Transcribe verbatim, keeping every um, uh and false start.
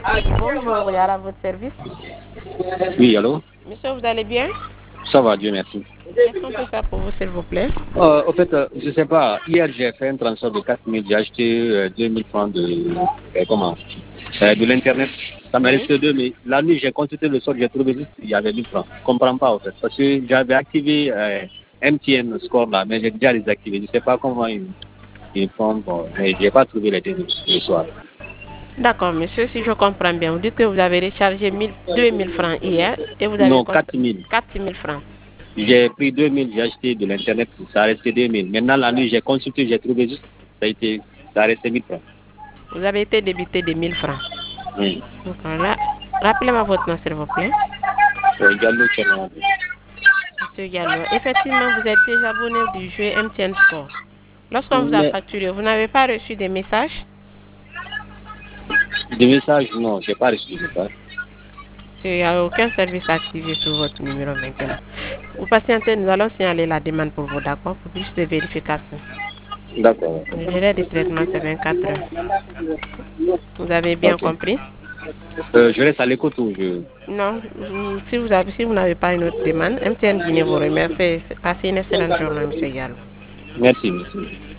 Bonjour, il y a à votre service. Oui, allô? Monsieur, vous allez bien? Ça va, Dieu merci. Qu'est-ce qu'on peut faire pour vous, s'il vous plaît? Euh, au fait, euh, je sais pas, hier j'ai fait un transfert de quatre mille, j'ai acheté euh, deux mille francs de, euh, comment, euh, de l'Internet. Ça m'a Oui. resté deux mille. La nuit, j'ai consulté le solde, j'ai trouvé juste qu'il y avait mille francs. Je comprends pas, au fait, parce que j'avais activé euh, M T N Score là, mais j'ai déjà désactivé. Je sais pas comment ils, ils font, bon, mais j'ai pas trouvé les deux le soir. D'accord, monsieur, si je comprends bien, vous dites que vous avez rechargé mille, deux mille francs hier et vous avez Non, const- quatre mille. quatre mille francs. J'ai pris deux mille, j'ai acheté de l'Internet, ça a resté deux mille. Maintenant, la nuit, j'ai consulté, j'ai trouvé juste, ça a été, ça a resté mille francs. Vous avez été débité de mille francs. Oui. D'accord, là, rappelez-moi votre nom, s'il vous plaît. Euh, Gallo Tchernand. Monsieur Gallo, effectivement, vous êtes déjà abonné du jeu M T N Sport. Lorsqu'on vous a Mais facturé, vous n'avez pas reçu des messages? des messages, non, j'ai pas reçu de message. Il n'y a aucun service activé sur votre numéro maintenant. Vous patientez, nous allons signaler la demande pour vous, d'accord, pour plus de vérification. D'accord. Le délai de traitement, c'est vingt-quatre heures. Vous avez bien Ok. compris? Euh, je reste à l'écoute ou je... Non, vous- si vous avez, si vous n'avez pas une autre demande, M T N Guinée vous remercie. Passez une excellente journée, monsieur Gallo. Merci, merci.